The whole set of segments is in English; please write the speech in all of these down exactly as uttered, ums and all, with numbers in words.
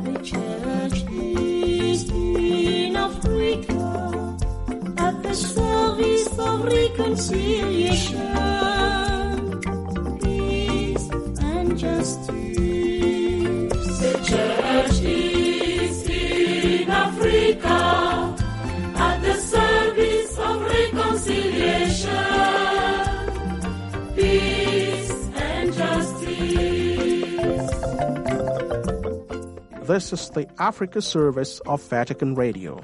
The church is in Africa at the service of reconciliation, peace and justice. The church is in Africa at the service of reconciliation, peace and justice. This is the Africa service of Vatican Radio.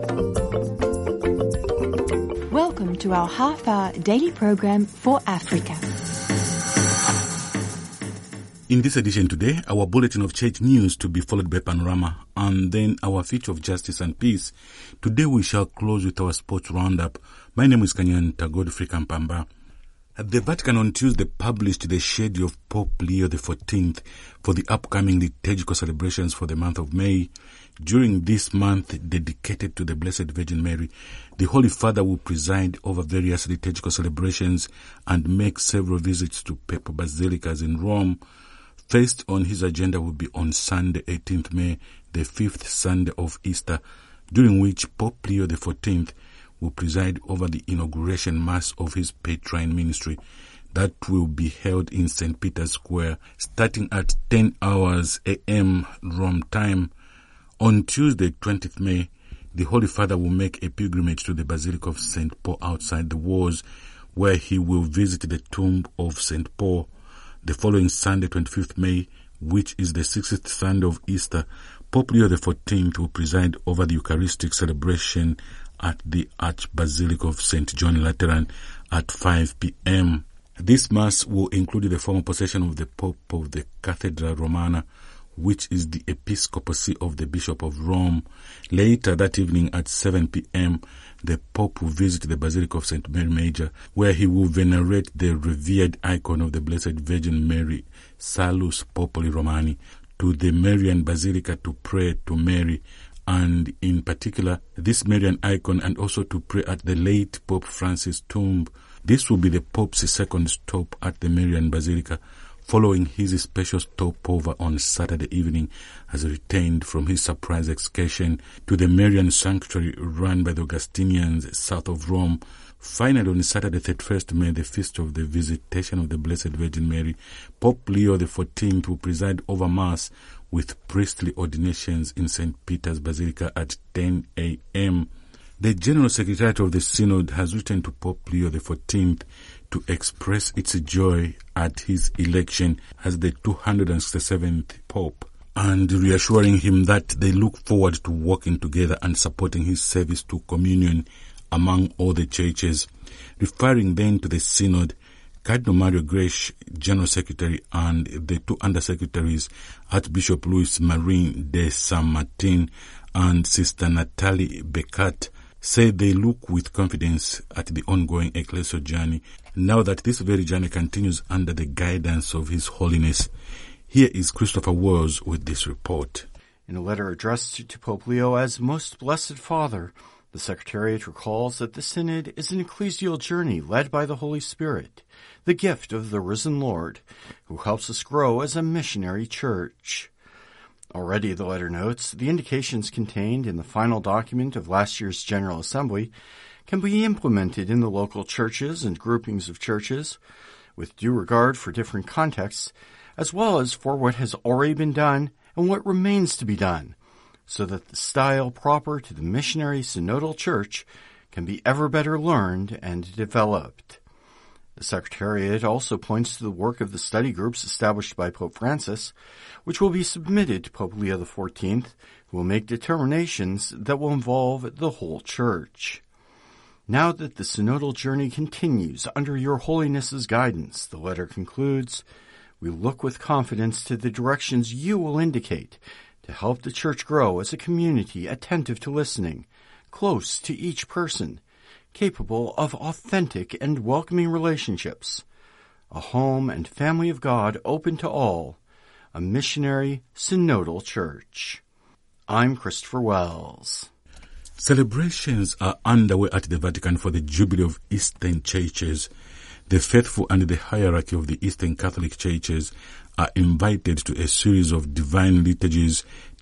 Welcome to our half-hour daily program for Africa. In this edition today, our bulletin of church news to be followed by panorama, and then our feature of justice and peace. Today we shall close with our sports roundup. My name is Kanyanta Godfrey Kampamba. The Vatican on Tuesday published the schedule of Pope Leo the fourteenth for the upcoming liturgical celebrations for the month of May. During this month dedicated to the Blessed Virgin Mary, the Holy Father will preside over various liturgical celebrations and make several visits to papal basilicas in Rome. First on his agenda will be on Sunday, eighteenth May, the fifth Sunday of Easter, during which Pope Leo the fourteenth will preside over the inauguration mass of his Petrine ministry. That will be held in Saint Peter's Square, starting at ten hours a m Rome time. On Tuesday, twentieth May, the Holy Father will make a pilgrimage to the Basilica of Saint Paul outside the walls, where he will visit the tomb of Saint Paul. The following Sunday, twenty-fifth May, which is the sixth Sunday of Easter, Pope Leo the fourteenth will preside over the Eucharistic celebration at the Archbasilica of Saint John Lateran at five p m This Mass will include the formal possession of the Pope of the Cathedra Romana, which is the episcopacy of the Bishop of Rome. Later that evening at seven p m, the Pope will visit the Basilica of Saint Mary Major, where he will venerate the revered icon of the Blessed Virgin Mary, Salus Populi Romani, to the Marian Basilica to pray to Mary, and in particular this Marian icon, and also to pray at the late Pope Francis' tomb. This will be the Pope's second stop at the Marian Basilica, following his special stopover on Saturday evening as retained from his surprise excursion to the Marian sanctuary run by the Augustinians south of Rome. Finally, on Saturday, thirty-first May, the feast of the Visitation of the Blessed Virgin Mary, Pope Leo the fourteenth will preside over Mass with priestly ordinations in Saint Peter's Basilica at ten a m The General Secretariat of the Synod has written to Pope Leo the fourteenth to express its joy at his election as the two hundred sixty-seventh Pope, and reassuring him that they look forward to working together and supporting his service to communion among all the churches. Referring then to the Synod, Cardinal Mario Gresh, General Secretary, and the two Undersecretaries, Archbishop Louis Marin de San Martin and Sister Natalie Becat, say they look with confidence at the ongoing ecclesial journey, now that this very journey continues under the guidance of His Holiness. Here is Christopher Wells with this report. In a letter addressed to Pope Leo as Most Blessed Father, the Secretariat recalls that the Synod is an ecclesial journey led by the Holy Spirit, the gift of the risen Lord, who helps us grow as a missionary church. Already, the letter notes, the indications contained in the final document of last year's General Assembly can be implemented in the local churches and groupings of churches, with due regard for different contexts, as well as for what has already been done and what remains to be done, so that the style proper to the missionary synodal church can be ever better learned and developed. The Secretariat also points to the work of the study groups established by Pope Francis, which will be submitted to Pope Leo the fourteenth, who will make determinations that will involve the whole church. Now that the synodal journey continues under your Holiness's guidance, the letter concludes, we look with confidence to the directions you will indicate to help the church grow as a community attentive to listening, close to each person, capable of authentic and welcoming relationships, a home and family of God open to all, a missionary synodal church. I'm Christopher Wells. Celebrations are underway at the Vatican for the Jubilee of Eastern Churches. The faithful and the hierarchy of the Eastern Catholic Churches are invited to a series of divine liturgies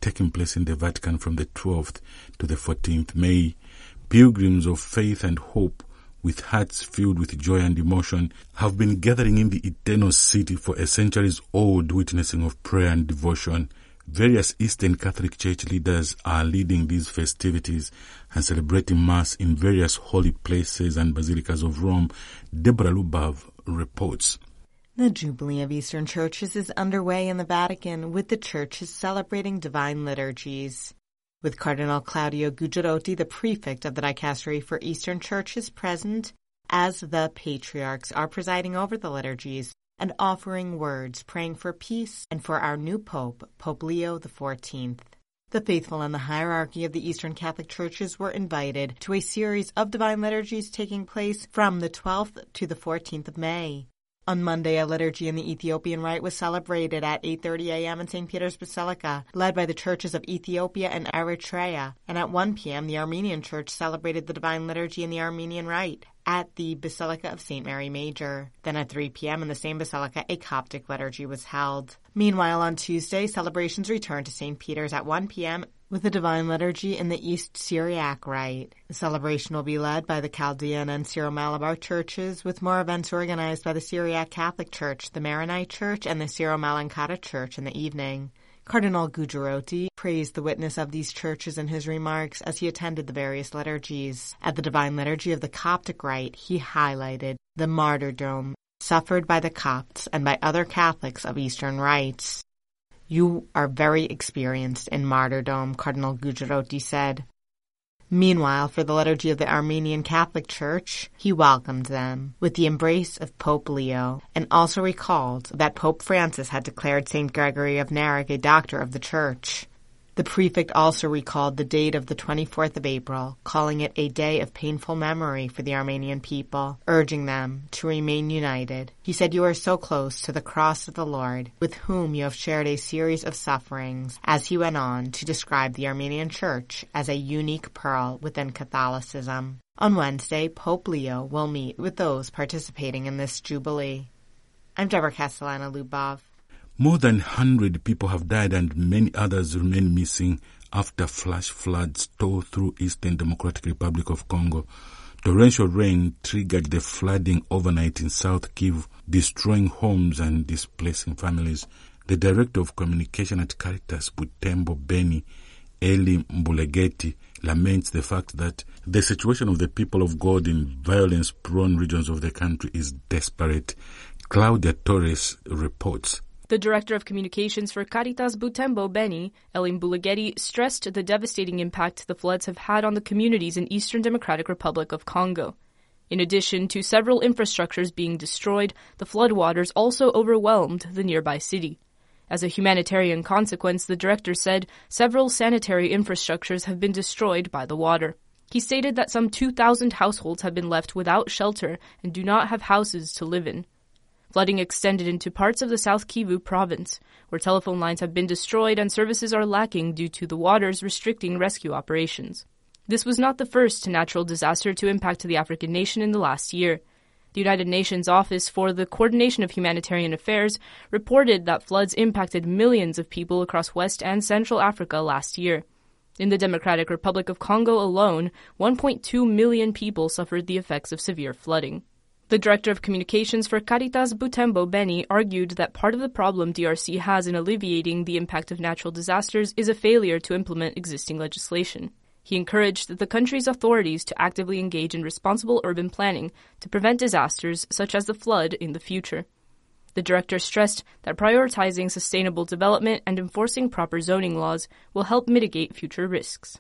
taking place in the Vatican from the twelfth to the fourteenth May. Pilgrims of faith and hope, with hearts filled with joy and emotion, have been gathering in the eternal city for a centuries-old witnessing of prayer and devotion. Various Eastern Catholic Church leaders are leading these festivities and celebrating Mass in various holy places and basilicas of Rome. Deborah Lubav reports. The Jubilee of Eastern Churches is underway in the Vatican, with the churches celebrating divine liturgies. With Cardinal Claudio Gugerotti, the prefect of the Dicastery for Eastern Churches, present, as the patriarchs are presiding over the liturgies and offering words, praying for peace and for our new Pope, Pope Leo the fourteenth. The faithful and the hierarchy of the Eastern Catholic Churches were invited to a series of divine liturgies taking place from the twelfth to the fourteenth of May. On Monday, a liturgy in the Ethiopian Rite was celebrated at eight thirty a.m. in Saint Peter's Basilica, led by the churches of Ethiopia and Eritrea, and at one p.m. the Armenian Church celebrated the Divine Liturgy in the Armenian Rite at the Basilica of Saint Mary Major. Then at three p.m. in the same basilica, a Coptic liturgy was held. Meanwhile, on Tuesday, celebrations returned to Saint Peter's at one p.m. with the Divine Liturgy in the East Syriac Rite. The celebration will be led by the Chaldean and Syro-Malabar churches, with more events organized by the Syriac Catholic Church, the Maronite Church, and the Syro-Malankara Church in the evening. Cardinal Gugerotti praised the witness of these churches in his remarks as he attended the various liturgies. At the Divine Liturgy of the Coptic Rite, he highlighted the martyrdom suffered by the Copts and by other Catholics of Eastern rites. "You are very experienced in martyrdom," Cardinal Gugerotti said. Meanwhile, for the liturgy of the Armenian Catholic Church, he welcomed them with the embrace of Pope Leo, and also recalled that Pope Francis had declared Saint Gregory of Narek a doctor of the Church. The prefect also recalled the date of the twenty-fourth of April, calling it a day of painful memory for the Armenian people, urging them to remain united. He said, "You are so close to the cross of the Lord, with whom you have shared a series of sufferings," as he went on to describe the Armenian Church as a unique pearl within Catholicism. On Wednesday, Pope Leo will meet with those participating in this jubilee. I'm Deborah Castellana Lubov. More than one hundred people have died and many others remain missing after flash floods tore through Eastern Democratic Republic of Congo. Torrential rain triggered the flooding overnight in South Kivu, destroying homes and displacing families. The Director of Communication at Caritas Butembo Beni, Eli Mbulegeti, laments the fact that the situation of the people of God in violence-prone regions of the country is desperate. Claudia Torres reports. The Director of Communications for Caritas Butembo Beni, Eli Mbulegeti, stressed the devastating impact the floods have had on the communities in Eastern Democratic Republic of Congo. In addition to several infrastructures being destroyed, the floodwaters also overwhelmed the nearby city. As a humanitarian consequence, the director said several sanitary infrastructures have been destroyed by the water. He stated that some two thousand households have been left without shelter and do not have houses to live in. Flooding extended into parts of the South Kivu province, where telephone lines have been destroyed and services are lacking due to the waters restricting rescue operations. This was not the first natural disaster to impact the African nation in the last year. The United Nations Office for the Coordination of Humanitarian Affairs reported that floods impacted millions of people across West and Central Africa last year. In the Democratic Republic of Congo alone, one point two million people suffered the effects of severe flooding. The Director of Communications for Caritas Butembo Beni argued that part of the problem D R C has in alleviating the impact of natural disasters is a failure to implement existing legislation. He encouraged the country's authorities to actively engage in responsible urban planning to prevent disasters such as the flood in the future. The director stressed that prioritizing sustainable development and enforcing proper zoning laws will help mitigate future risks.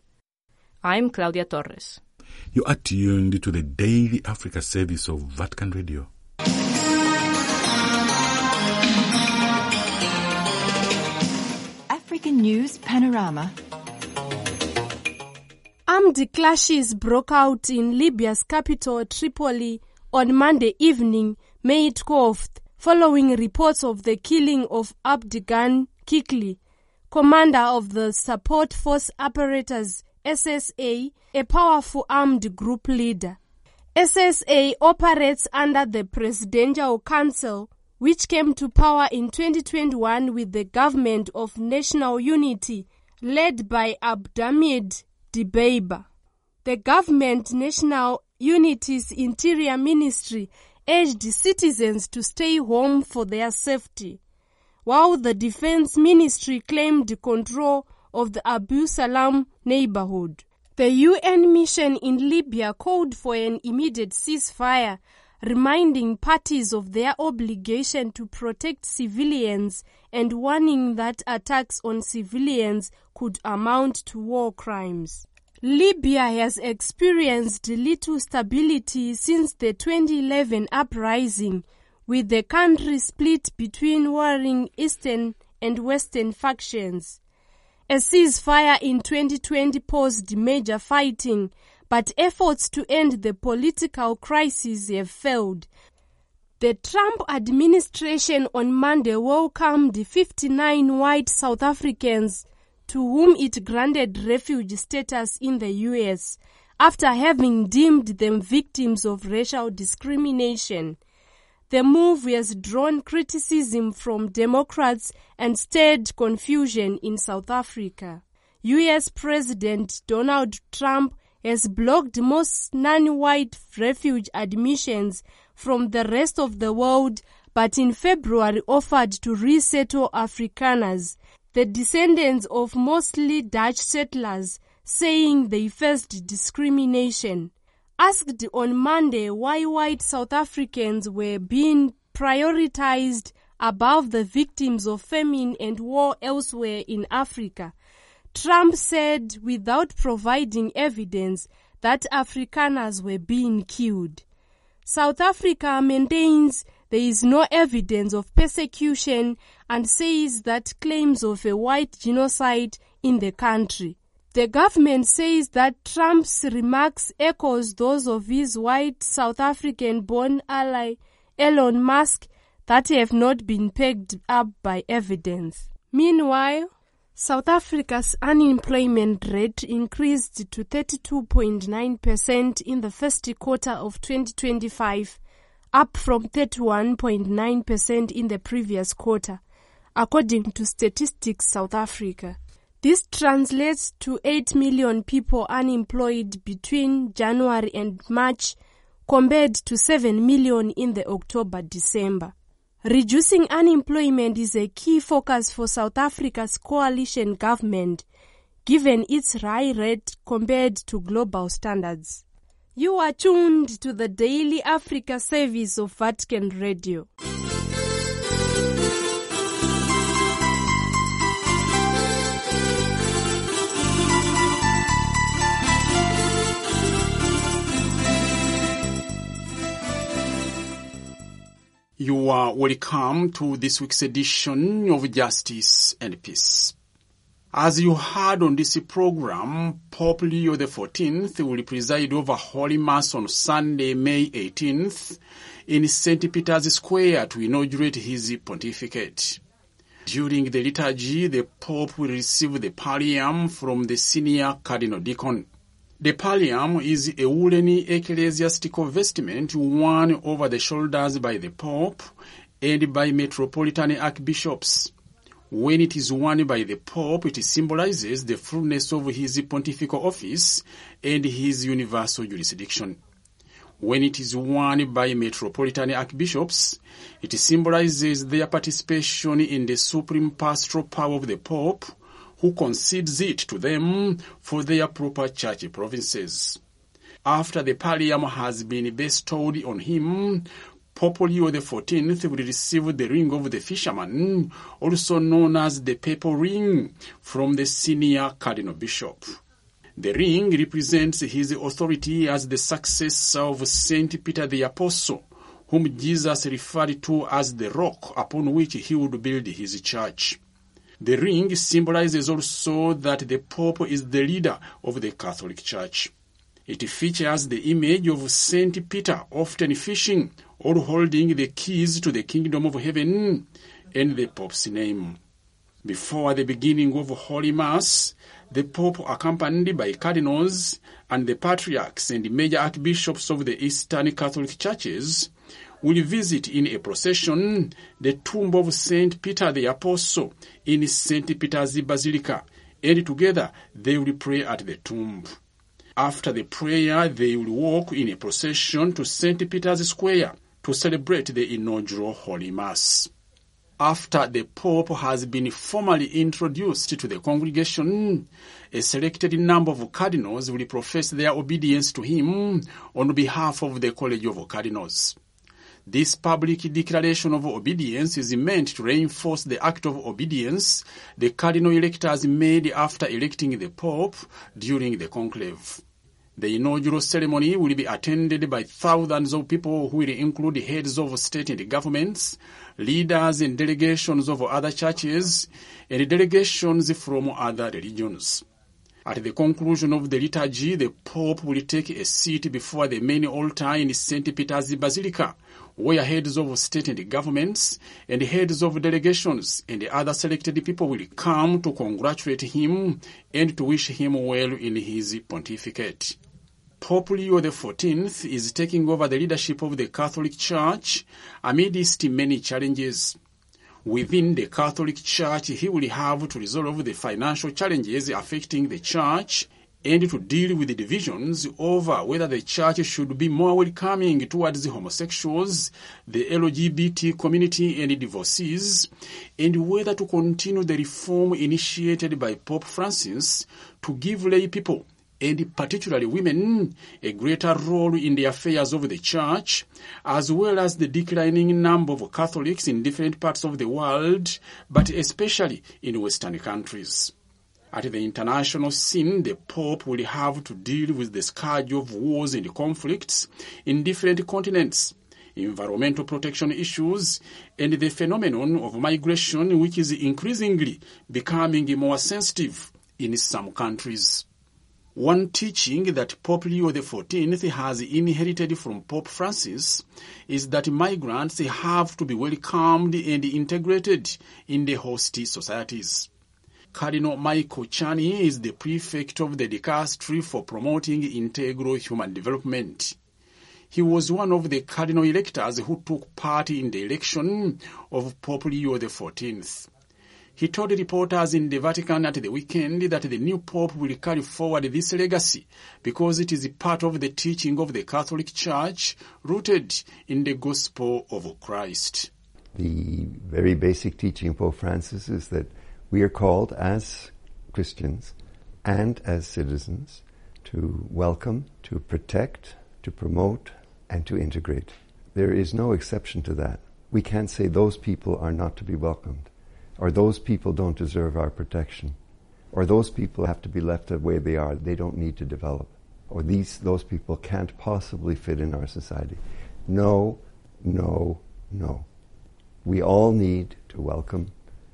I'm Claudia Torres. You are tuned to the Daily Africa service of Vatican Radio. African News Panorama. Armed clashes broke out in Libya's capital, Tripoli, on Monday evening, May twelfth, following reports of the killing of Abdigan Kikli, commander of the Support Force Apparatus S S A, a powerful armed group leader. S S A operates under the Presidential Council, which came to power in twenty twenty-one with the Government of National Unity led by Abdulhamid Dbeibah. The government National Unity's Interior Ministry urged citizens to stay home for their safety, while the Defense Ministry claimed control of the Abu Salam neighborhood. The U N mission in Libya called for an immediate ceasefire, reminding parties of their obligation to protect civilians and warning that attacks on civilians could amount to war crimes. Libya has experienced little stability since the twenty eleven uprising, with the country split between warring eastern and western factions. A ceasefire in twenty twenty paused major fighting, but efforts to end the political crisis have failed. The Trump administration on Monday welcomed fifty-nine white South Africans to whom it granted refuge status in the U S after having deemed them victims of racial discrimination. The move has drawn criticism from Democrats and stirred confusion in South Africa. U S President Donald Trump has blocked most non-white refuge admissions from the rest of the world, but in February offered to resettle Afrikaners, the descendants of mostly Dutch settlers, saying they faced discrimination. Asked on Monday why white South Africans were being prioritized above the victims of famine and war elsewhere in Africa, Trump said without providing evidence that Afrikaners were being killed. South Africa maintains there is no evidence of persecution and says that claims of a white genocide in the country. The government says that Trump's remarks echoes those of his white South African-born ally Elon Musk that have not been pegged up by evidence. Meanwhile, South Africa's unemployment rate increased to thirty-two point nine percent in the first quarter of twenty twenty-five, up from thirty-one point nine percent in the previous quarter, according to Statistics South Africa. This translates to eight million people unemployed between January and March, compared to seven million in the October-December. Reducing unemployment is a key focus for South Africa's coalition government, given its high rate compared to global standards. You are tuned to the Daily Africa service of Vatican Radio. You are welcome to this week's edition of Justice and Peace. As you heard on this program, Pope Leo the fourteenth will preside over Holy Mass on Sunday, May eighteenth, in Saint Peter's Square to inaugurate his pontificate. During the liturgy, the Pope will receive the pallium from the senior Cardinal Deacon. The pallium is a woolen ecclesiastical vestment worn over the shoulders by the Pope and by metropolitan archbishops. When it is worn by the Pope, it symbolizes the fullness of his pontifical office and his universal jurisdiction. When it is worn by metropolitan archbishops, it symbolizes their participation in the supreme pastoral power of the Pope, who concedes it to them for their proper church provinces. After the pallium has been bestowed on him, Pope Leo the fourteenth will receive the ring of the fisherman, also known as the papal ring, from the senior cardinal bishop. The ring represents his authority as the successor of Saint Peter the Apostle, whom Jesus referred to as the rock upon which he would build his church. The ring symbolizes also that the Pope is the leader of the Catholic Church. It features the image of Saint Peter often fishing or holding the keys to the kingdom of heaven and the Pope's name. Before the beginning of Holy Mass, the Pope, accompanied by cardinals and the patriarchs and major archbishops of the Eastern Catholic Churches, will visit in a procession the tomb of Saint Peter the Apostle in Saint Peter's Basilica and together they will pray at the tomb. After the prayer, they will walk in a procession to Saint Peter's Square to celebrate the inaugural Holy Mass. After the Pope has been formally introduced to the congregation, a selected number of cardinals will profess their obedience to him on behalf of the College of Cardinals. This public declaration of obedience is meant to reinforce the act of obedience the cardinal electors made after electing the Pope during the conclave. The inaugural ceremony will be attended by thousands of people who will include heads of state and governments, leaders and delegations of other churches, and delegations from other religions. At the conclusion of the liturgy, the Pope will take a seat before the main altar in Saint Peter's Basilica, where heads of state and governments and heads of delegations and other selected people will come to congratulate him and to wish him well in his pontificate. Pope Leo the fourteenth is taking over the leadership of the Catholic Church amidst many challenges. Within the Catholic Church, he will have to resolve the financial challenges affecting the Church and to deal with the divisions over whether the Church should be more welcoming towards homosexuals, the L G B T community and divorcees, and whether to continue the reform initiated by Pope Francis to give lay people, and particularly women, a greater role in the affairs of the Church, as well as the declining number of Catholics in different parts of the world, but especially in Western countries. At the international scene, the Pope will have to deal with the scourge of wars and conflicts in different continents, environmental protection issues, and the phenomenon of migration, which is increasingly becoming more sensitive in some countries. One teaching that Pope Leo the fourteenth has inherited from Pope Francis is that migrants have to be welcomed and integrated in the host societies. Cardinal Michael Chani is the prefect of the Dicastery for Promoting Integral Human Development. He was one of the cardinal electors who took part in the election of Pope Leo the fourteenth. He told reporters in the Vatican at the weekend that the new Pope will carry forward this legacy because it is part of the teaching of the Catholic Church rooted in the gospel of Christ. The very basic teaching of Pope Francis is that we are called as Christians and as citizens to welcome, to protect, to promote, and to integrate. There is no exception to that. We can't say those people are not to be welcomed, or those people don't deserve our protection, or those people have to be left the way they are, they don't need to develop, or these those people can't possibly fit in our society. No, no, no. We all need to welcome,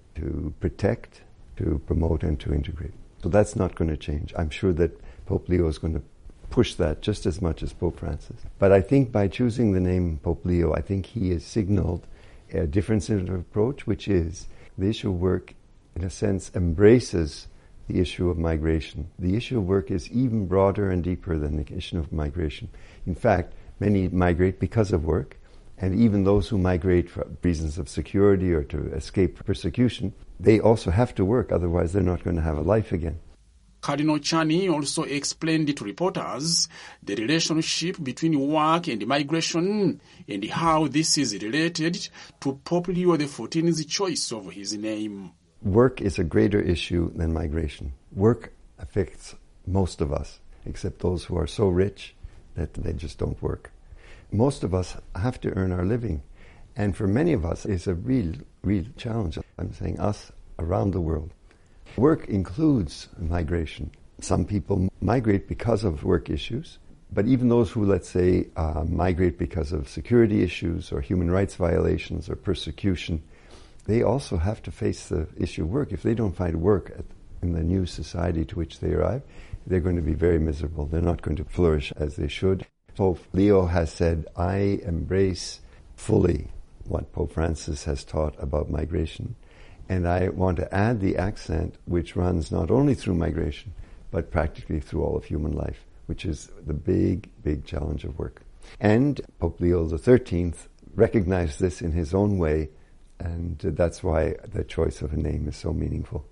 to protect, to promote, and to integrate. So that's not going to change. I'm sure that Pope Leo is going to push that just as much as Pope Francis. But I think by choosing the name Pope Leo, I think he has signaled a difference in approach, which is the issue of work, in a sense, embraces the issue of migration. The issue of work is even broader and deeper than the issue of migration. In fact, many migrate because of work, and even those who migrate for reasons of security or to escape persecution, they also have to work, otherwise they're not going to have a life again. Cardinal Chani also explained to reporters the relationship between work and migration and how this is related to Pope Leo the fourteenth's choice of his name. Work is a greater issue than migration. Work affects most of us, except those who are so rich that they just don't work. Most of us have to earn our living, and for many of us it's a real, real challenge. I'm saying us around the world. Work includes migration. Some people migrate because of work issues, but even those who, let's say, uh, migrate because of security issues or human rights violations or persecution, they also have to face the issue of work. If they don't find work at, in the new society to which they arrive, they're going to be very miserable. They're not going to flourish as they should. Pope Leo has said, I embrace fully what Pope Francis has taught about migration. And I want to add the accent which runs not only through migration, but practically through all of human life, which is the big, big challenge of work. And Pope Leo the thirteenth recognized this in his own way, and that's why the choice of a name is so meaningful.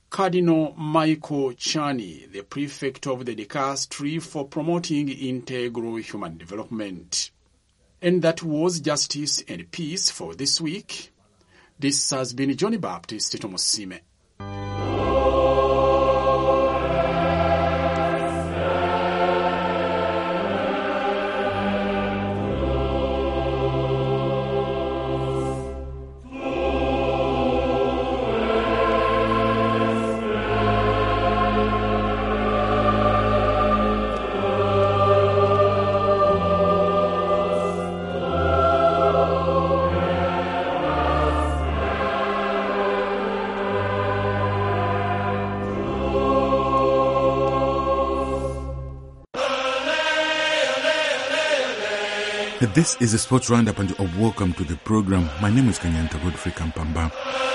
Cardinal Michael Chani, the prefect of the Dicastery for Promoting Integral Human Development. And that was Justice and Peace for this week. This has been Johnny Baptist Tomosime. This is a sports roundup and you're welcome to the program. My name is Kanyanta Godfrey Kampamba.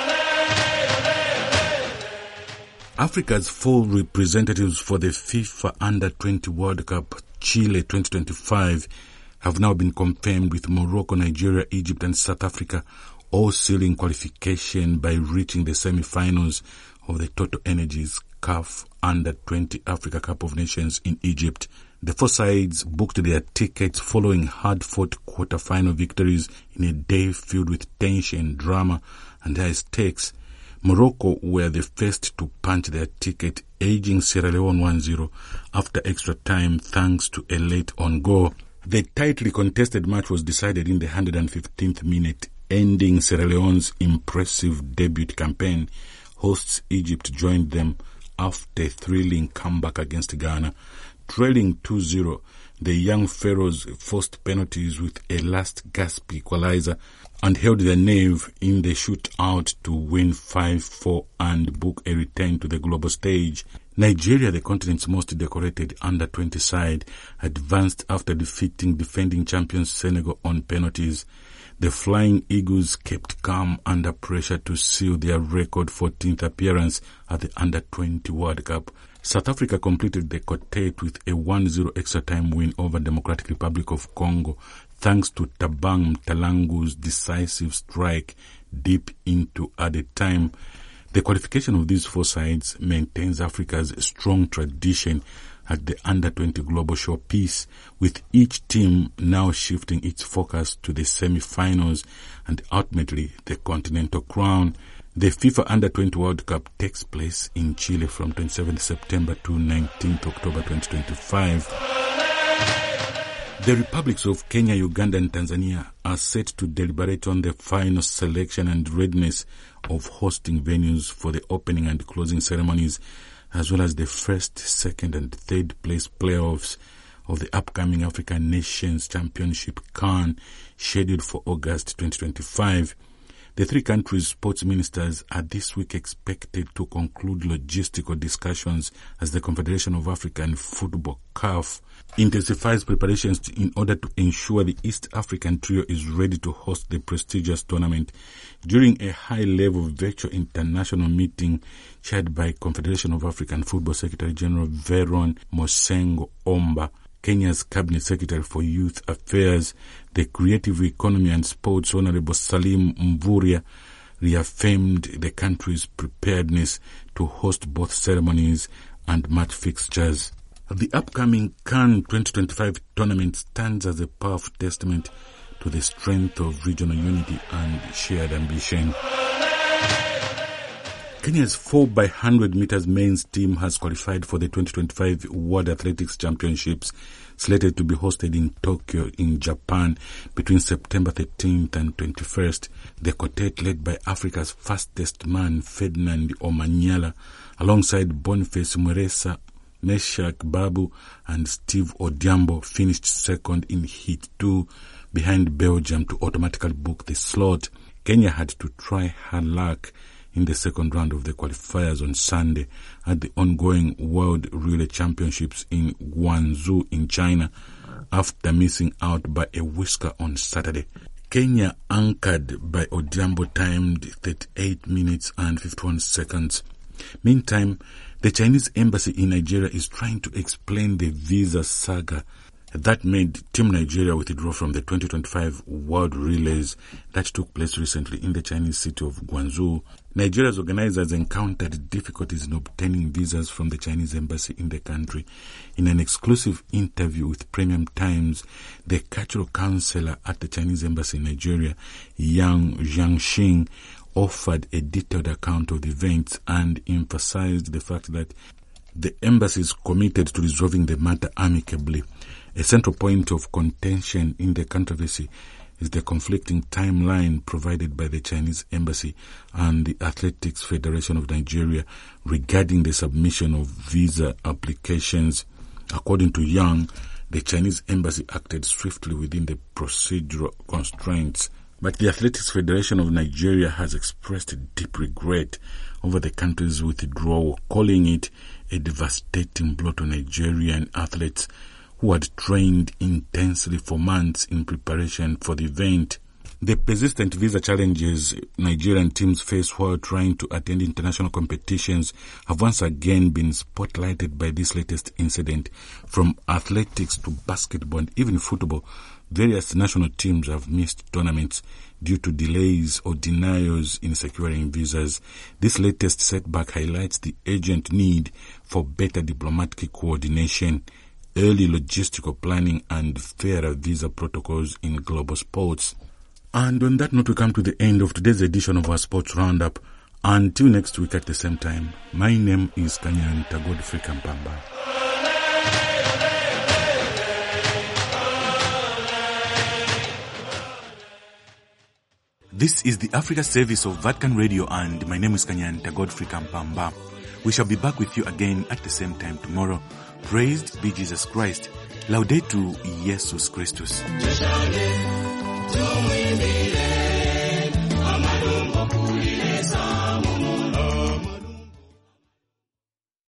Africa's four representatives for the FIFA Under twenty World Cup Chile twenty twenty-five have now been confirmed, with Morocco, Nigeria, Egypt and South Africa all sealing qualification by reaching the semi-finals of the Total Energies C A F Under twenty Africa Cup of Nations in Egypt. The four sides booked their tickets following hard-fought quarter-final victories in a day filled with tension, drama and high stakes. Morocco were the first to punch their ticket, edging Sierra Leone one zero after extra time thanks to a late on goal. The tightly contested match was decided in the one hundred fifteenth minute, ending Sierra Leone's impressive debut campaign. Hosts Egypt joined them after a thrilling comeback against Ghana. Trailing two zero, the young Pharaohs forced penalties with a last-gasp equalizer and held their nerve in the shootout to win five four and book a return to the global stage. Nigeria, the continent's most decorated under twenty side, advanced after defeating defending champions Senegal on penalties. The Flying Eagles kept calm under pressure to seal their record fourteenth appearance at the Under twenty World Cup. South Africa completed the quartet with a one zero extra time win over Democratic Republic of Congo, thanks to Tabang Mtalangu's decisive strike deep into added time. The qualification of these four sides maintains Africa's strong tradition at the Under twenty Global Showpiece, with each team now shifting its focus to the semi-finals and ultimately the Continental Crown. The FIFA Under twenty World Cup takes place in Chile from twenty-seventh September to nineteenth October twenty twenty-five. The republics of Kenya, Uganda and Tanzania are set to deliberate on the final selection and readiness of hosting venues for the opening and closing ceremonies, as well as the first, second and third place playoffs of the upcoming African Nations Championship C A N, scheduled for August twenty twenty-five. The three countries' sports ministers are this week expected to conclude logistical discussions as the Confederation of African Football, C A F, intensifies preparations in order to ensure the East African trio is ready to host the prestigious tournament. During a high-level virtual international meeting chaired by Confederation of African Football Secretary General Veron Mosengo Omba, Kenya's Cabinet Secretary for Youth Affairs, the Creative Economy and Sports, Honorable Salim Mvurya, reaffirmed the country's preparedness to host both ceremonies and match fixtures. The upcoming C A N twenty twenty-five tournament stands as a powerful testament to the strength of regional unity and shared ambition. Kenya's four by one hundred meters men's team has qualified for the twenty twenty-five World Athletics Championships, slated to be hosted in Tokyo in Japan between September thirteenth and twenty-first. The quartet, led by Africa's fastest man Ferdinand Omanyala, alongside Boniface Mweresa, Meshak Babu and Steve Odhiambo, finished second in Heat two behind Belgium to automatically book the slot. Kenya had to try her luck in the second round of the qualifiers on Sunday at the ongoing World Relay Championships in Guangzhou in China, after missing out by a whisker on Saturday. Kenya, anchored by Odhiambo, timed thirty-eight minutes and fifty-one seconds. Meantime, the Chinese embassy in Nigeria is trying to explain the visa saga That made Team Nigeria withdraw from the twenty twenty-five World Relays that took place recently in the Chinese city of Guangzhou. Nigeria's organizers encountered difficulties in obtaining visas from the Chinese embassy in the country. In an exclusive interview with Premium Times, the cultural counselor at the Chinese embassy in Nigeria, Yang Jiangxing, offered a detailed account of the events and emphasized the fact that the embassy is committed to resolving the matter amicably. A central point of contention in the controversy is the conflicting timeline provided by the Chinese embassy and the Athletics Federation of Nigeria regarding the submission of visa applications. According to Yang, the Chinese embassy acted swiftly within the procedural constraints, but the Athletics Federation of Nigeria has expressed deep regret over the country's withdrawal, calling it a devastating blow to Nigerian athletes who had trained intensely for months in preparation for the event. The persistent visa challenges Nigerian teams face while trying to attend international competitions have once again been spotlighted by this latest incident. From athletics to basketball and even football, various national teams have missed tournaments due to delays or denials in securing visas. This latest setback highlights the urgent need for better diplomatic coordination, early logistical planning and fairer visa protocols in global sports. And on that note, we come to the end of today's edition of our Sports Roundup. Until next week at the same time, my name is Kanyan Godfrey Kampamba. This is the Africa service of Vatican Radio, and my name is Kanyan Godfrey Kampamba. We shall be back with you again at the same time tomorrow. Praised be Jesus Christ. Laudetur Jesus Christus. Tumwimbile, amalungu kulilesa.